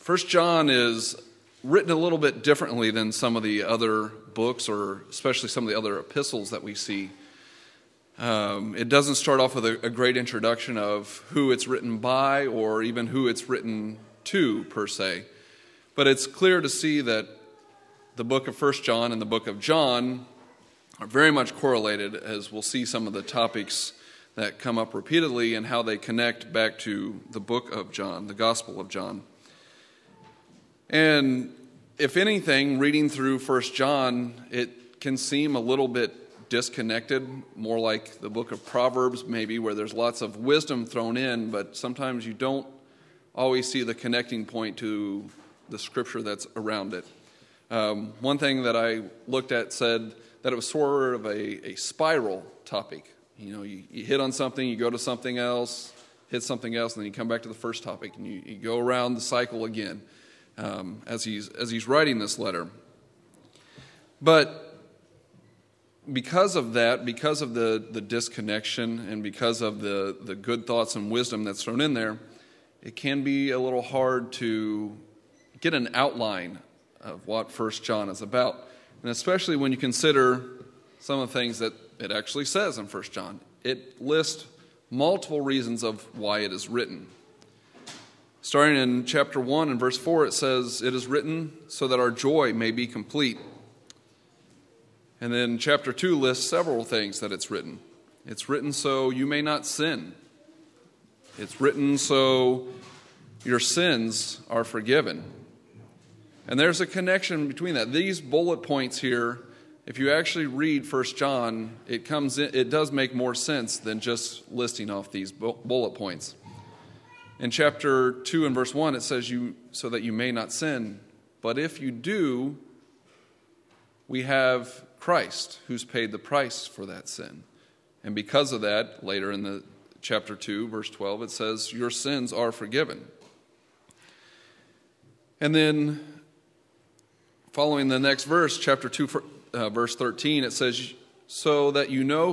First John is written a little bit differently than some of the other books, or especially some of the other epistles that we see. It doesn't start off with a great introduction of who it's written by or even who it's written to, per se. But it's clear to see that the book of First John and the book of John are very much correlated, as we'll see some of the topics that come up repeatedly and how they connect back to the book of John, the Gospel of John. And if anything, reading through First John, it can seem a little bit disconnected, more like the book of Proverbs maybe, where there's lots of wisdom thrown in, but sometimes you don't always see the connecting point to the scripture that's around it. One thing that I looked at said that it was sort of a spiral topic. You know, you hit on something, you go to something else, hit something else, and then you come back to the first topic, and you go around the cycle again as he's writing this letter. But because of that, because of the disconnection, and because of the good thoughts and wisdom that's thrown in there, it can be a little hard to get an outline of what First John is about. And especially when you consider some of the things that it actually says in 1 John. It lists multiple reasons of why it is written. Starting in chapter 1 and verse 4, it says, "It is written so that our joy may be complete." And then chapter 2 lists several things that it's written. It's written so you may not sin. It's written so your sins are forgiven. And there's a connection between that. These bullet points here, if you actually read 1 John, it does make more sense than just listing off these bullet points. In chapter 2 and verse 1, it says, so that you may not sin. But if you do, we have Christ, who's paid the price for that sin. And because of that, later in the chapter 2, verse 12, it says, your sins are forgiven. And then, following the next verse, chapter 2, verse 13, it says, so that you know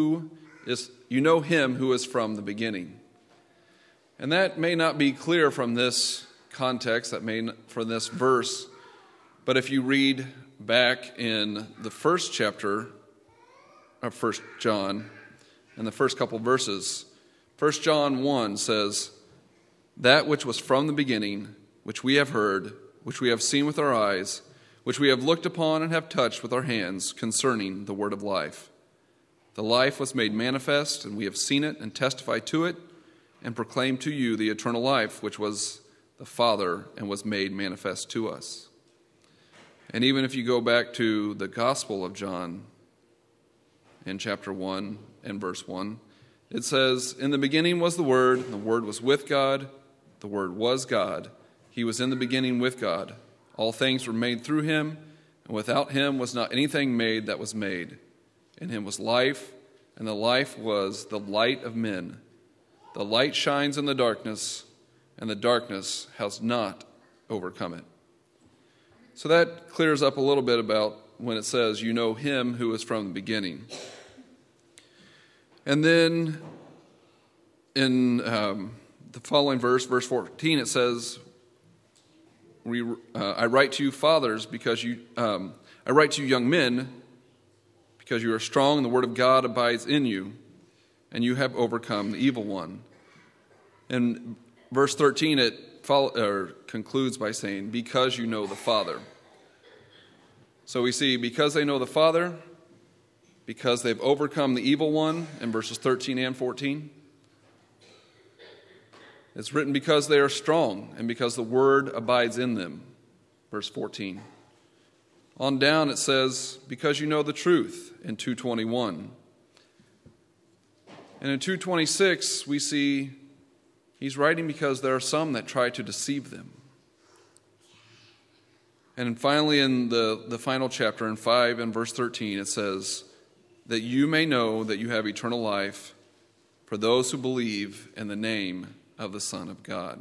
him who is from the beginning. And that may not be clear from this context, from this verse, but if you read back in the first chapter of 1 John, in the first couple verses, 1 John 1 says, that which was from the beginning, which we have heard, which we have seen with our eyes, which we have looked upon and have touched with our hands concerning the word of life. The life was made manifest, and we have seen it and testified to it, and proclaimed to you the eternal life, which was the Father and was made manifest to us. And even if you go back to the Gospel of John in chapter 1 and verse 1, it says, in the beginning was the Word, and the Word was with God, the Word was God. He was in the beginning with God. All things were made through him, and without him was not anything made that was made. In him was life, and the life was the light of men. The light shines in the darkness, and the darkness has not overcome it. So that clears up a little bit about when it says, you know him who is from the beginning. And then in the following verse 14, it says, I write to you fathers I write to you young men because you are strong and the word of God abides in you, and you have overcome the evil one. In verse 13, it concludes by saying, because you know the Father. So we see, because they know the Father, because they've overcome the evil one, in verses 13 and 14. It's written because they are strong and because the word abides in them, verse 14. On down it says, because you know the truth, in 2:21. And in 2:26 we see he's writing because there are some that try to deceive them. And finally in the final chapter, in 5 and verse 13, it says, that you may know that you have eternal life for those who believe in the name of the Son of God.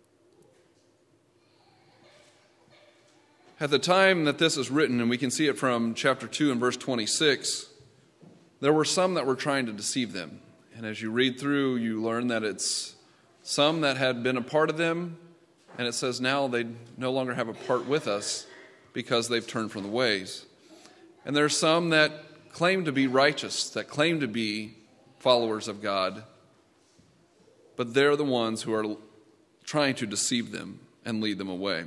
At the time that this is written, and we can see it from chapter 2 and verse 26, there were some that were trying to deceive them. And as you read through, you learn that it's some that had been a part of them And it says now they no longer have a part with us because they've turned from the ways. And there are some that claim to be righteous, that claim to be followers of God, but they're the ones who are trying to deceive them and lead them away.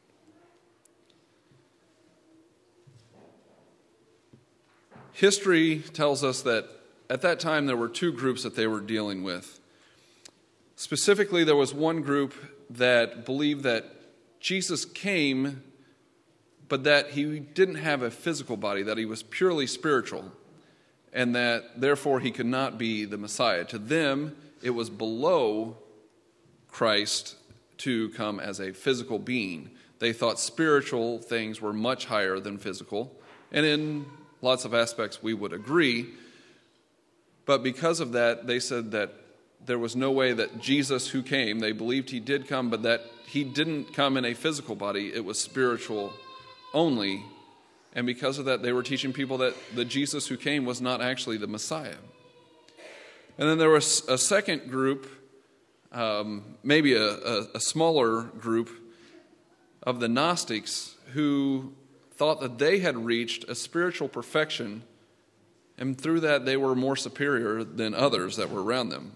History tells us that at that time there were two groups that they were dealing with. Specifically, there was one group that believed that Jesus came, but that he didn't have a physical body, that he was purely spiritual, and that therefore he could not be the Messiah. To them, it was below Christ to come as a physical being. They thought spiritual things were much higher than physical, and in lots of aspects we would agree. But because of that, they said that there was no way that Jesus who came, they believed he did come, but that he didn't come in a physical body. It was spiritual only. And because of that, they were teaching people that the Jesus who came was not actually the Messiah. And then there was a second group, maybe a smaller group of the Gnostics, who thought that they had reached a spiritual perfection, and through that they were more superior than others that were around them.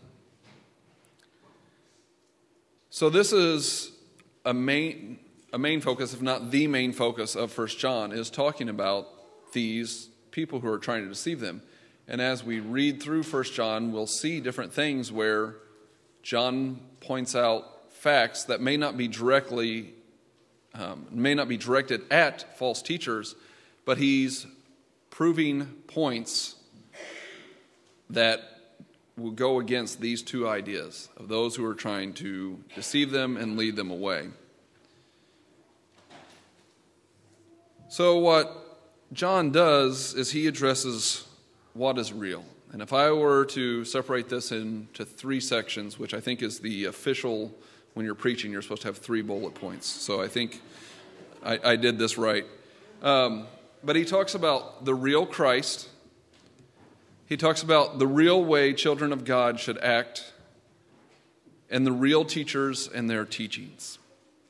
So this is a main focus, if not the main focus of 1 John, is talking about these people who are trying to deceive them. And as we read through 1 John, we'll see different things where John points out facts that may not be directed at false teachers, but he's proving points that will go against these two ideas of those who are trying to deceive them and lead them away. So what John does is he addresses what is real. And if I were to separate this into three sections, which I think is the official, when you're preaching, you're supposed to have 3 bullet points. So I think I did this right. But he talks about the real Christ. He talks about the real way children of God should act, and the real teachers and their teachings.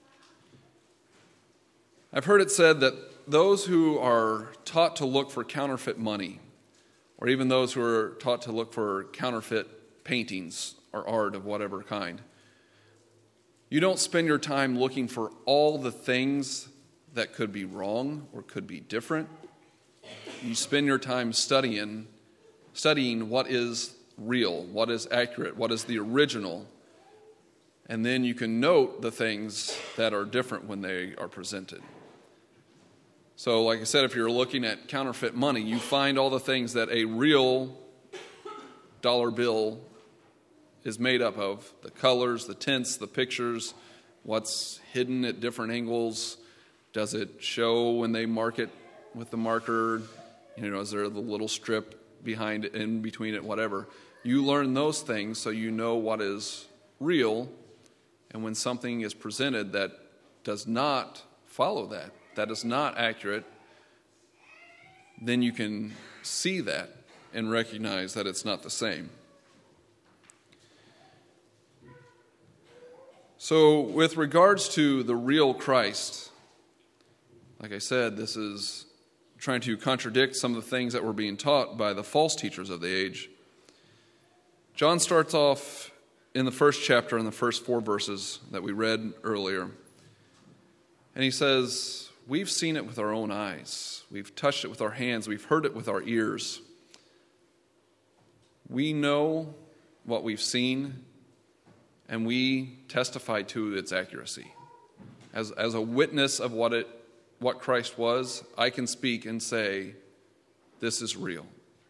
I've heard it said that those who are taught to look for counterfeit money, or even those who are taught to look for counterfeit paintings or art of whatever kind, you don't spend your time looking for all the things that could be wrong or could be different. You spend your time studying what is real, what is accurate, what is the original, and then you can note the things that are different when they are presented. So, like I said, if you're looking at counterfeit money, you find all the things that a real dollar bill is made up of: the colors, the tints, the pictures, what's hidden at different angles. Does it show when they mark it with the marker? Is there the little strip behind it, in between it, whatever? You learn those things so you know what is real, and when something is presented that does not follow that is not accurate, then you can see that and recognize that it's not the same. So with regards to the real Christ, like I said, this is trying to contradict some of the things that were being taught by the false teachers of the age. John starts off in the first chapter, in the first 4 verses that we read earlier. And he says, "We've seen it with our own eyes. We've touched it with our hands. We've heard it with our ears. We know what we've seen, and we testify to its accuracy." As a witness of what Christ was, I can speak and say, this is real.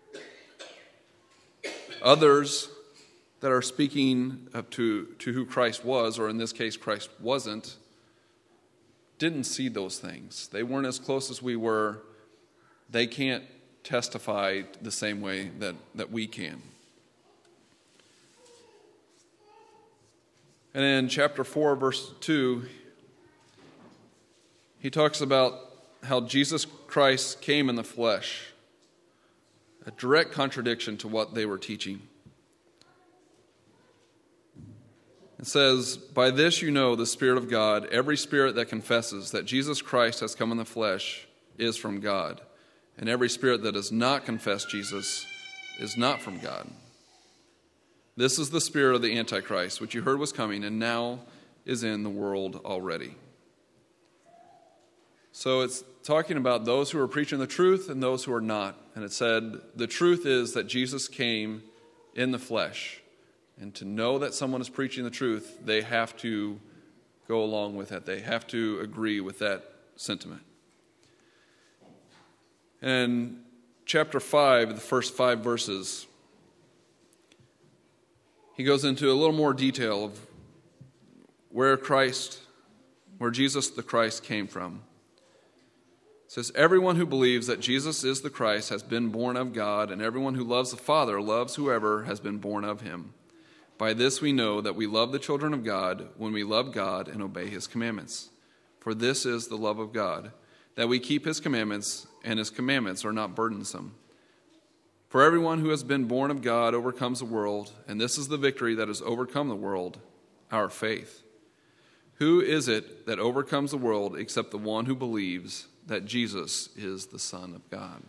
Others that are speaking to who Christ was, or in this case Christ wasn't, didn't see those things. They weren't as close as we were. They can't testify the same way that we can. And in chapter 4, verse 2, he talks about how Jesus Christ came in the flesh, a direct contradiction to what they were teaching. It says, "By this you know the Spirit of God. Every spirit that confesses that Jesus Christ has come in the flesh is from God. And every spirit that does not confess Jesus is not from God. This is the spirit of the Antichrist, which you heard was coming and now is in the world already." So it's talking about those who are preaching the truth and those who are not. And it said, the truth is that Jesus came in the flesh. And to know that someone is preaching the truth, they have to go along with it. They have to agree with that sentiment. And chapter 5, the first 5 verses, he goes into a little more detail of where Jesus the Christ came from. It says, "Everyone who believes that Jesus is the Christ has been born of God, and everyone who loves the Father loves whoever has been born of him. By this we know that we love the children of God when we love God and obey his commandments. For this is the love of God, that we keep his commandments, and his commandments are not burdensome. For everyone who has been born of God overcomes the world, and this is the victory that has overcome the world, our faith. Who is it that overcomes the world except the one who believes that Jesus is the Son of God?"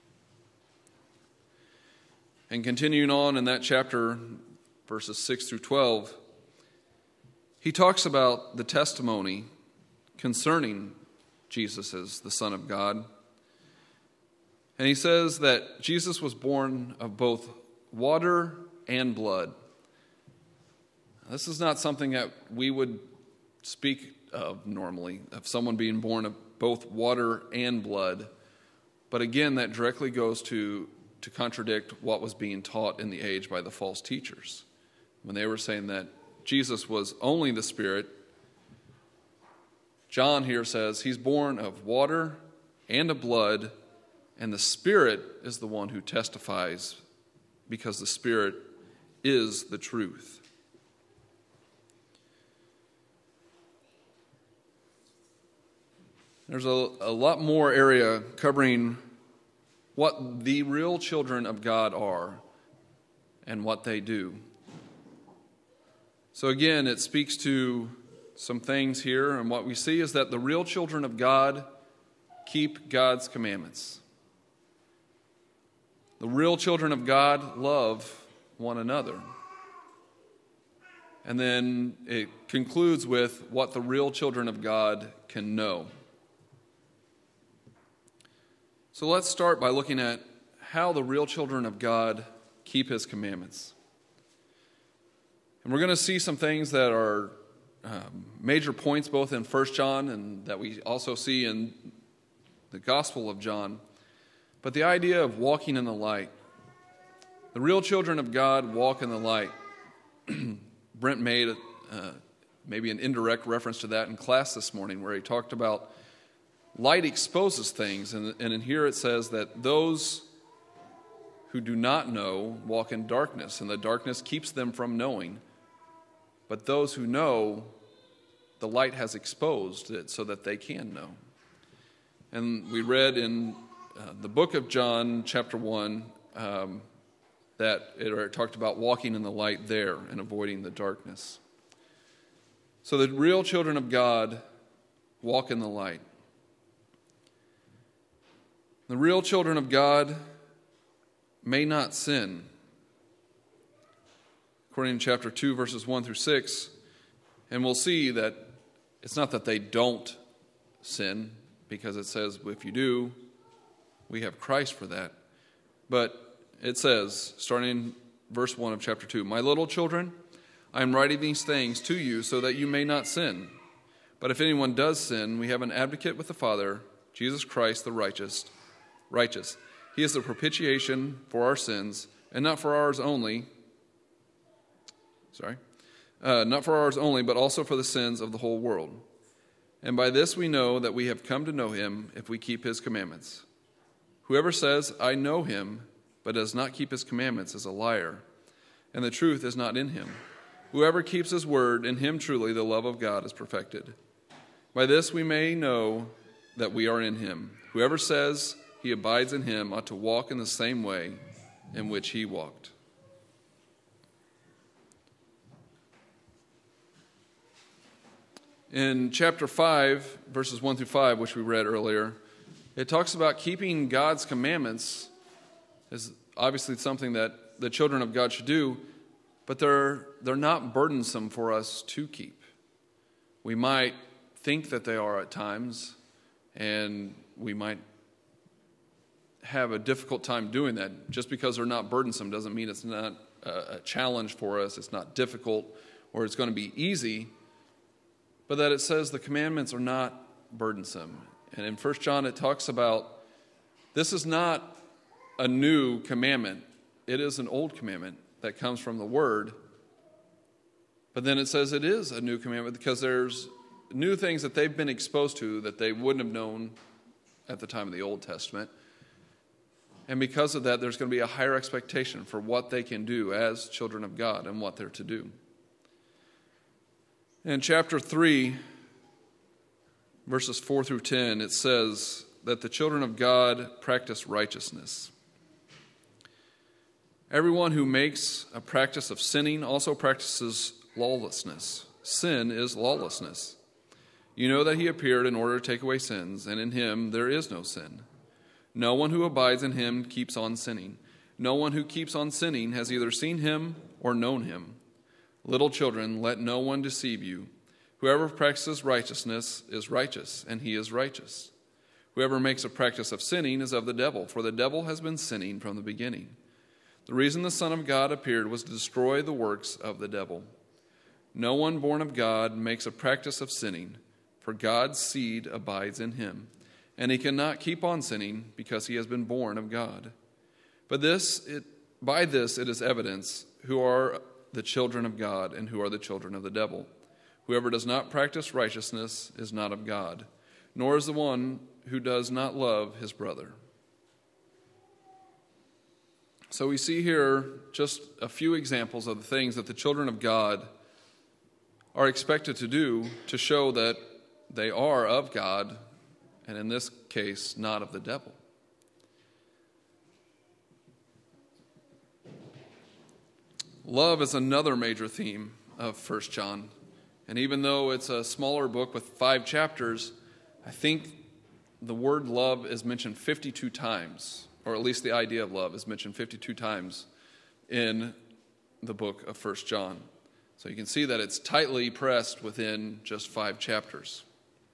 And continuing on in that chapter, verses 6 through 12, he talks about the testimony concerning Jesus as the Son of God. And he says that Jesus was born of both water and blood. This is not something that we would speak of normally, of someone being born of both water and blood. But again, that directly goes to contradict what was being taught in the age by the false teachers. When they were saying that Jesus was only the Spirit, John here says he's born of water and of blood, and the Spirit is the one who testifies, because the Spirit is the truth. There's a lot more area covering what the real children of God are and what they do. So again, it speaks to some things here, and what we see is that the real children of God keep God's commandments. The real children of God love one another. And then it concludes with what the real children of God can know. So let's start by looking at how the real children of God keep his commandments. And we're going to see some things that are major points both in 1 John and that we also see in the Gospel of John. But the idea of walking in the light. The real children of God walk in the light. Brent made maybe an indirect reference to that in class this morning, where he talked about light exposes things, and in here it says that those who do not know walk in darkness, and the darkness keeps them from knowing. But those who know, the light has exposed it so that they can know. And we read in the book of John, chapter 1, that it talked about walking in the light there and avoiding the darkness. So the real children of God walk in the light. The real children of God may not sin. According to chapter 2, verses 1 through 6, and we'll see that it's not that they don't sin, because it says, if you do, we have Christ for that. But it says, starting in verse 1 of chapter 2, "My little children, I am writing these things to you so that you may not sin. But if anyone does sin, we have an advocate with the Father, Jesus Christ the righteous. He is the propitiation for our sins, and not for ours only, but also for the sins of the whole world. And by this we know that we have come to know him if we keep his commandments. Whoever says, 'I know him,' but does not keep his commandments is a liar, and the truth is not in him. Whoever keeps his word, in him truly the love of God is perfected. By this we may know that we are in him. Whoever says he abides in him ought to walk in the same way in which he walked." In chapter 5, verses 1 through 5, which we read earlier, it talks about keeping God's commandments is obviously something that the children of God should do, but they're not burdensome for us to keep. We might think that they are at times, and we might have a difficult time doing that. Just because they're not burdensome doesn't mean it's not a challenge for us, it's not difficult, or it's going to be easy, but that it says the commandments are not burdensome. And in 1 John it talks about this is not a new commandment. It is an old commandment that comes from the Word. But then it says it is a new commandment because there's new things that they've been exposed to that they wouldn't have known at the time of the Old Testament. And because of that, there's going to be a higher expectation for what they can do as children of God and what they're to do. In chapter 3, verses 4 through 10, it says that the children of God practice righteousness. Everyone who makes a practice of sinning also practices lawlessness. Sin is lawlessness. You know that he appeared in order to take away sins, and in him there is no sin. No one who abides in him keeps on sinning. No one who keeps on sinning has either seen him or known him. Little children, let no one deceive you. Whoever practices righteousness is righteous, and he is righteous. Whoever makes a practice of sinning is of the devil, for the devil has been sinning from the beginning. The reason the Son of God appeared was to destroy the works of the devil. No one born of God makes a practice of sinning, for God's seed abides in him, and he cannot keep on sinning because he has been born of God. But by this it is evidence who are the children of God and who are the children of the devil. Whoever does not practice righteousness is not of God, nor is the one who does not love his brother. So we see here just a few examples of the things that the children of God are expected to do to show that they are of God, and in this case, not of the devil. Love is another major theme of 1 John. And even though it's a smaller book with 5 chapters, I think the word love is mentioned 52 times, or at least the idea of love is mentioned 52 times in the book of 1 John. So you can see that it's tightly pressed within just 5 chapters.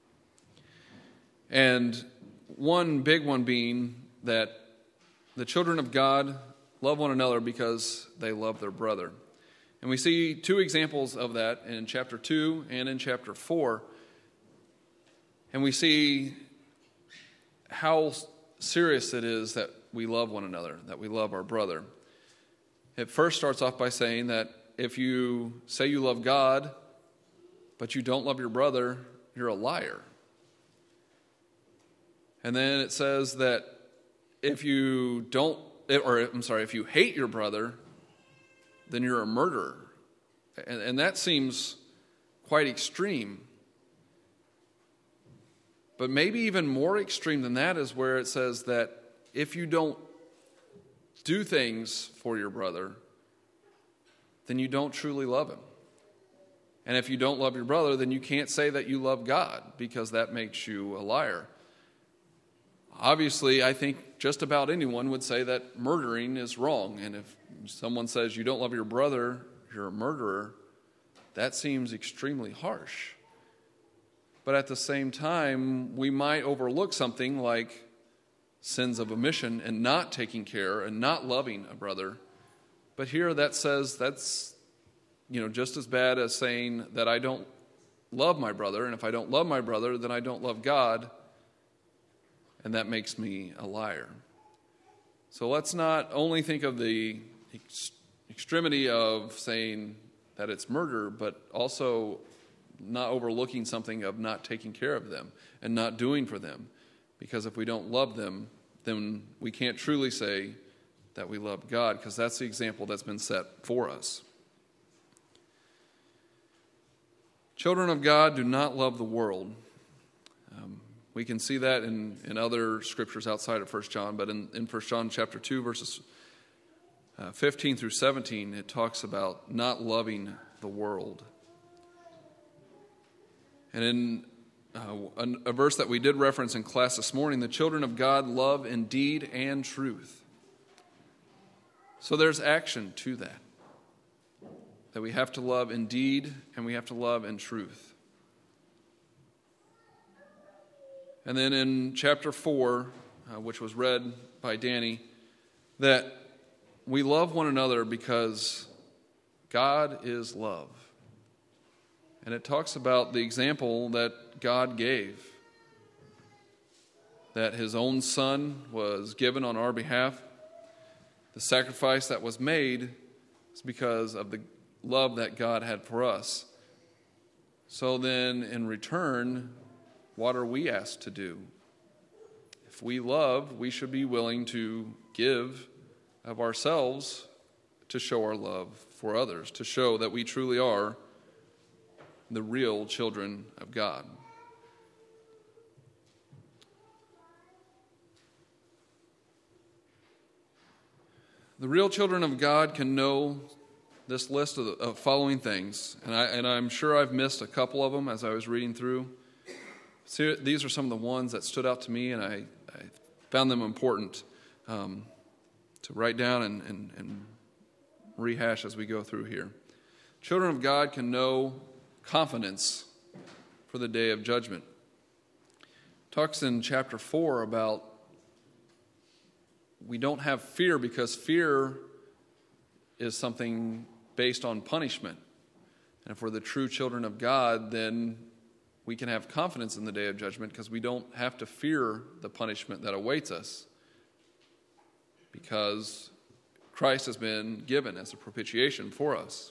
And one big one being that the children of God love one another because they love their brother. And we see 2 examples of that in chapter 2 and in chapter 4. And we see how serious it is that we love one another, that we love our brother. It first starts off by saying that if you say you love God, but you don't love your brother, you're a liar. And then it says that if you hate your brother, then you're a murderer. And that seems quite extreme. But maybe even more extreme than that is where it says that if you don't do things for your brother, then you don't truly love him. And if you don't love your brother, then you can't say that you love God, because that makes you a liar. Obviously, I think just about anyone would say that murdering is wrong. And if someone says you don't love your brother, you're a murderer, that seems extremely harsh. But at the same time, we might overlook something like sins of omission and not taking care and not loving a brother. But here that says that's, just as bad as saying that I don't love my brother. And if I don't love my brother, then I don't love God. And that makes me a liar. So let's not only think of the extremity of saying that it's murder, but also not overlooking something of not taking care of them and not doing for them. Because if we don't love them, then we can't truly say that we love God, because that's the example that's been set for us. Children of God do not love the world. We can see that in other scriptures outside of 1 John, but in 1 John chapter 2, verses 15 through 17, it talks about not loving the world. And in a verse that we did reference in class this morning, the children of God love in deed and truth. So there's action to that we have to love in deed and we have to love in truth. And then in chapter 4, which was read by Danny, that we love one another because God is love. And it talks about the example that God gave, that his own son was given on our behalf. The sacrifice that was made is because of the love that God had for us. So then, in return, what are we asked to do? If we love, we should be willing to give of ourselves to show our love for others, to show that we truly are the real children of God. The real children of God can know this list of following things, and I'm sure I've missed a couple of them as I was reading through. So these are some of the ones that stood out to me, and I found them important to write down and rehash as we go through here. Children of God can know confidence for the day of judgment. Talks in chapter 4 about we don't have fear because fear is something based on punishment. And if we're the true children of God, then we can have confidence in the day of judgment because we don't have to fear the punishment that awaits us because Christ has been given as a propitiation for us.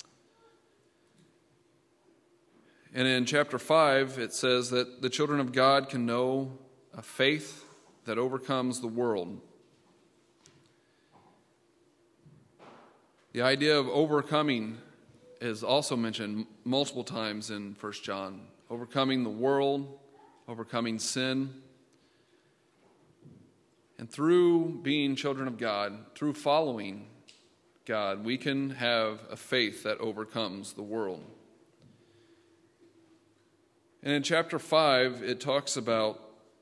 And in chapter 5, it says that the children of God can know a faith that overcomes the world. The idea of overcoming is also mentioned multiple times in 1 John. Overcoming the world, overcoming sin. And through being children of God, through following God, we can have a faith that overcomes the world. And in chapter 5, it talks about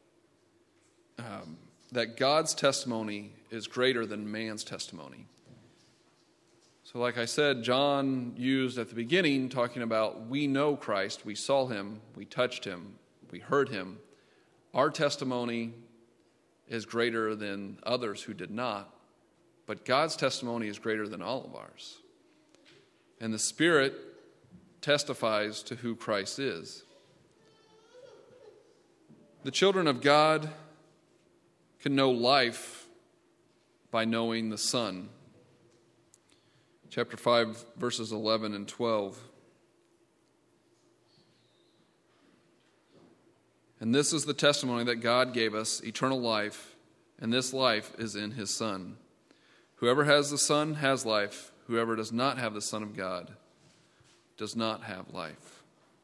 that God's testimony is greater than man's testimony. So like I said, John used at the beginning talking about we know Christ, we saw him, we touched him, we heard him. Our testimony is greater than others who did not, but God's testimony is greater than all of ours. And the Spirit testifies to who Christ is. The children of God can know life by knowing the Son. Chapter 5, verses 11 and 12. And this is the testimony that God gave us, eternal life, and this life is in his Son. Whoever has the Son has life. Whoever does not have the Son of God does not have life.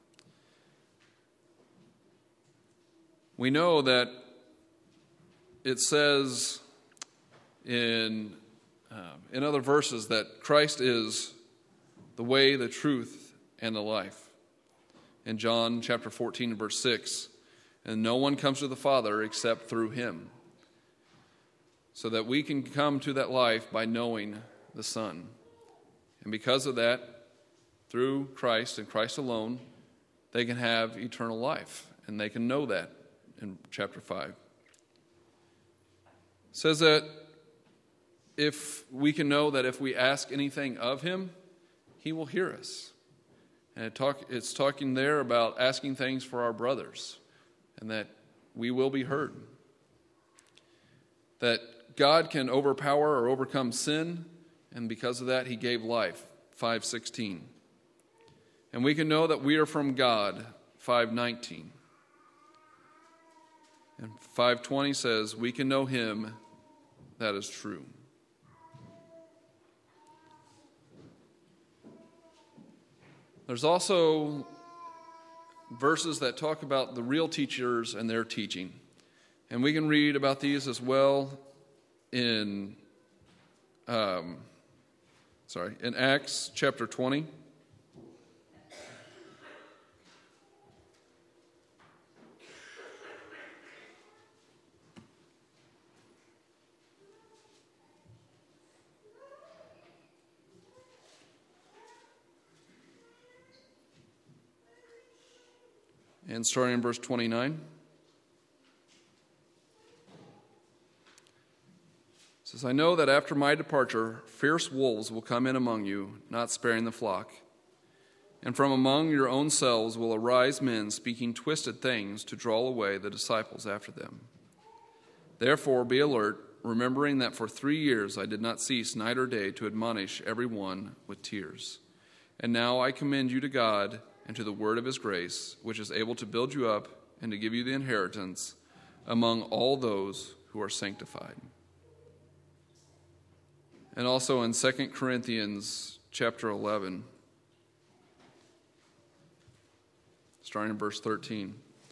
We know that it says in other verses that Christ is the way, the truth, and the life. In John chapter 14, verse 6, and no one comes to the Father except through him. So that we can come to that life by knowing the Son. And because of that, through Christ and Christ alone, they can have eternal life. And they can know that in chapter 5. It says that if we can know that if we ask anything of him, he will hear us. And it's talking there about asking things for our brothers and that we will be heard. That God can overpower or overcome sin, and because of that, he gave life, 5:16. And we can know that we are from God, 5:19. And 5:20 says, we can know him that is true. There's also verses that talk about the real teachers and their teaching. And we can read about these as well in Acts chapter 20. And starting in verse 29. It says, I know that after my departure, fierce wolves will come in among you, not sparing the flock. And from among your own selves will arise men speaking twisted things to draw away the disciples after them. Therefore be alert, remembering that for 3 years I did not cease night or day to admonish every one with tears. And now I commend you to God and to the word of his grace, which is able to build you up and to give you the inheritance among all those who are sanctified. And also in 2 Corinthians chapter 11, starting in verse 13.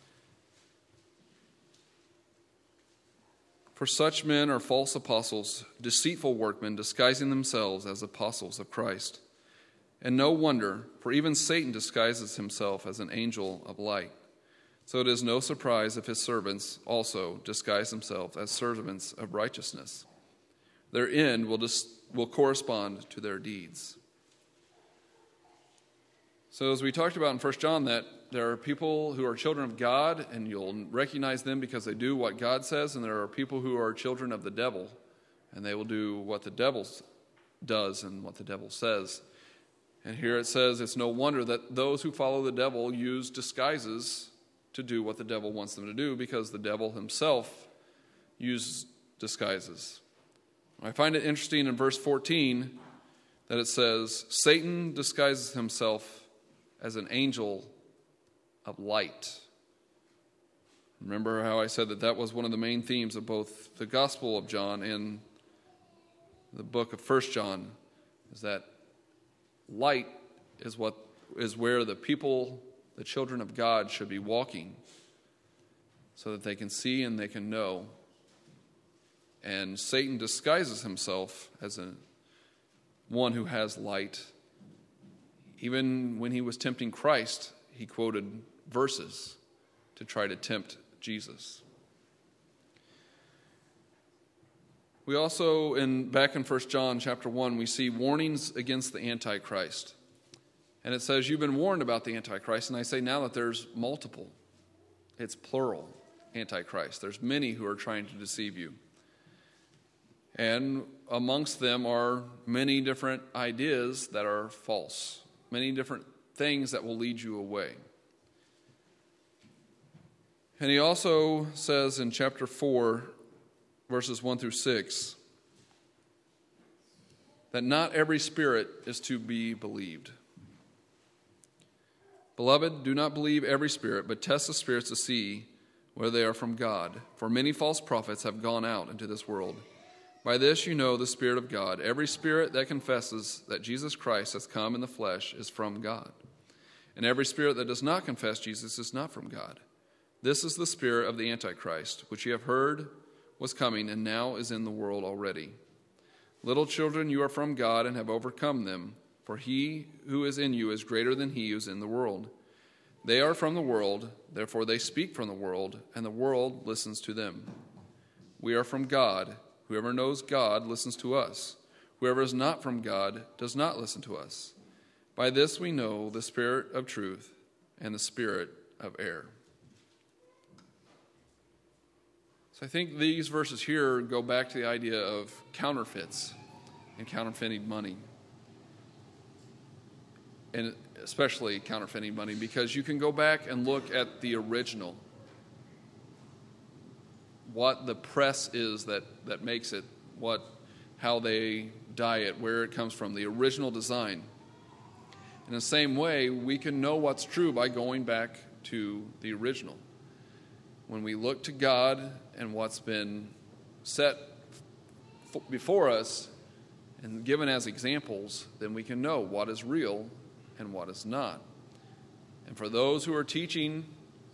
For such men are false apostles, deceitful workmen, disguising themselves as apostles of Christ. And no wonder, for even Satan disguises himself as an angel of light. So it is no surprise if his servants also disguise themselves as servants of righteousness. Their end will correspond to their deeds. So as we talked about in 1 John, that there are people who are children of God, and you'll recognize them because they do what God says, and there are people who are children of the devil, and they will do what the devil does and what the devil says. And here it says it's no wonder that those who follow the devil use disguises to do what the devil wants them to do, because the devil himself uses disguises. I find it interesting in verse 14 that it says, Satan disguises himself as an angel of light. Remember how I said that was one of the main themes of both the Gospel of John and the book of 1 John, is that light is where the people, the children of God, should be walking so that they can see and they can know. And Satan disguises himself as one who has light. Even when he was tempting Christ, he quoted verses to try to tempt Jesus. We also, back in 1 John chapter 1, we see warnings against the Antichrist. And it says, you've been warned about the Antichrist. And I say now that there's multiple. It's plural, Antichrist. There's many who are trying to deceive you. And amongst them are many different ideas that are false. Many different things that will lead you away. And he also says in chapter 4, verses 1 through 6, that not every spirit is to be believed. Beloved, do not believe every spirit, but test the spirits to see whether they are from God. For many false prophets have gone out into this world. By this you know the Spirit of God. Every spirit that confesses that Jesus Christ has come in the flesh is from God. And every spirit that does not confess Jesus is not from God. This is the spirit of the Antichrist, which you have heard was coming and now is in the world already. Little children, you are from God and have overcome them, for he who is in you is greater than he who is in the world. They are from the world, therefore they speak from the world, and the world listens to them. We are from God. Whoever knows God listens to us. Whoever is not from God does not listen to us. By this we know the spirit of truth and the spirit of error. So I think these verses here go back to the idea of counterfeits and counterfeiting money. And especially counterfeiting money, because you can go back and look at the original. What the press is that makes it, how they dye it, where it comes from, the original design. In the same way, we can know what's true by going back to the original. When we look to God and what's been set before us and given as examples, then we can know what is real and what is not. And for those who are teaching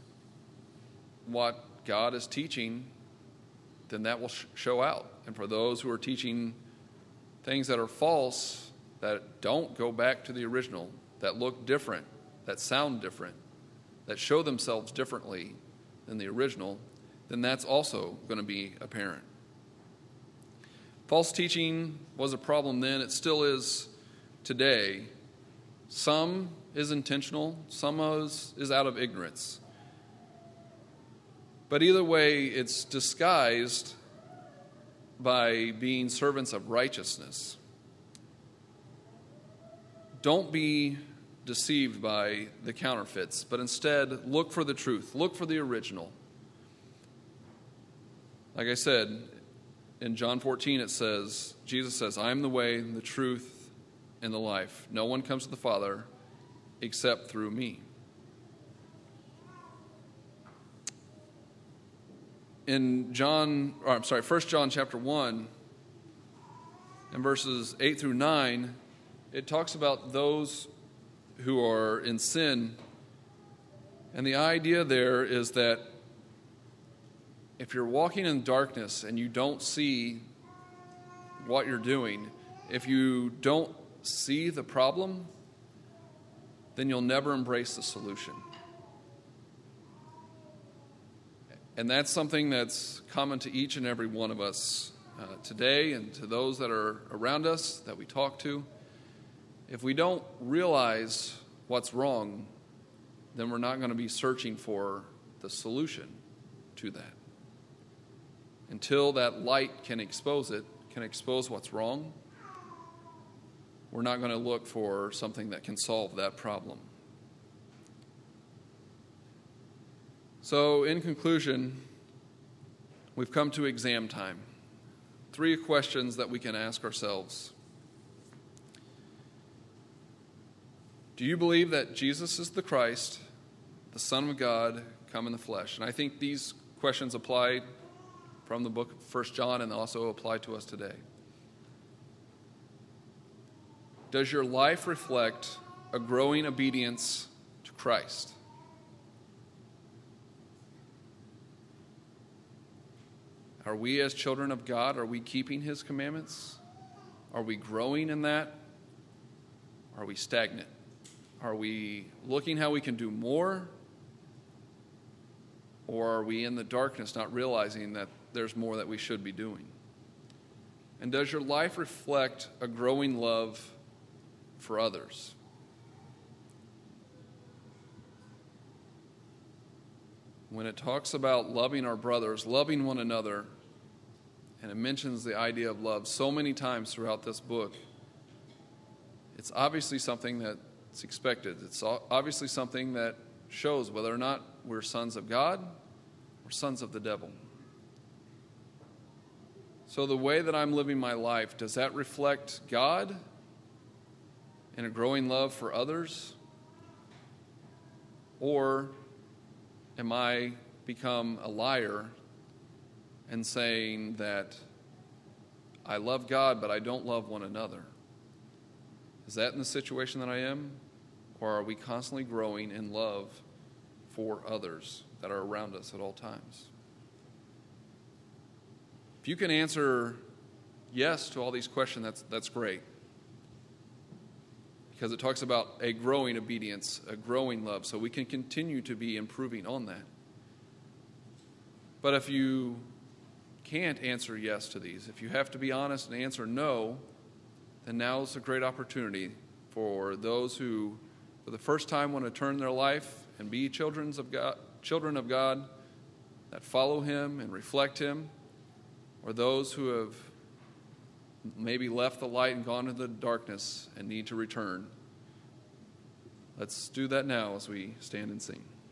what God is teaching, then that will show out. And for those who are teaching things that are false, that don't go back to the original, that look different, that sound different, that show themselves differently than the original, then that's also going to be apparent. False teaching was a problem then. It still is today. Some is intentional. Some is out of ignorance. But either way, it's disguised by being servants of righteousness. Don't be deceived by the counterfeits, but instead look for the truth. Look for the original. Like I said, in John 14 it says, Jesus says, I am the way, the truth, and the life. No one comes to the Father except through me. In 1 John chapter 1, and verses 8 through 9, it talks about those who are in sin. And the idea there is that if you're walking in darkness and you don't see what you're doing, if you don't see the problem, then you'll never embrace the solution. And that's something that's common to each and every one of us today, and to those that are around us that we talk to. If we don't realize what's wrong, then we're not going to be searching for the solution to that. Until that light can expose what's wrong, we're not going to look for something that can solve that problem. So, in conclusion, we've come to exam time. 3 questions that we can ask ourselves. Do you believe that Jesus is the Christ, the Son of God, come in the flesh? And I think these questions apply from the book of 1 John and also apply to us today. Does your life reflect a growing obedience to Christ? Are we, as children of God, are we keeping His commandments? Are we growing in that? Are we stagnant? Are we looking how we can do more? Or are we in the darkness not realizing that there's more that we should be doing? And does your life reflect a growing love for others? When it talks about loving our brothers, loving one another, and it mentions the idea of love so many times throughout this book, it's obviously something that's expected. It's obviously something that shows whether or not we're sons of God or sons of the devil. So the way that I'm living my life, does that reflect God and a growing love for others? Or am I become a liar and saying that I love God, but I don't love one another? Is that in the situation that I am? Or are we constantly growing in love for others that are around us at all times? If you can answer yes to all these questions, that's great. Because it talks about a growing obedience, a growing love, so we can continue to be improving on that. But if you can't answer yes to these, if you have to be honest and answer no, then now is a great opportunity for those who, for the first time, want to turn their life and be children of God that follow Him and reflect Him, or those who have maybe left the light and gone into the darkness and need to return. Let's do that now as we stand and sing.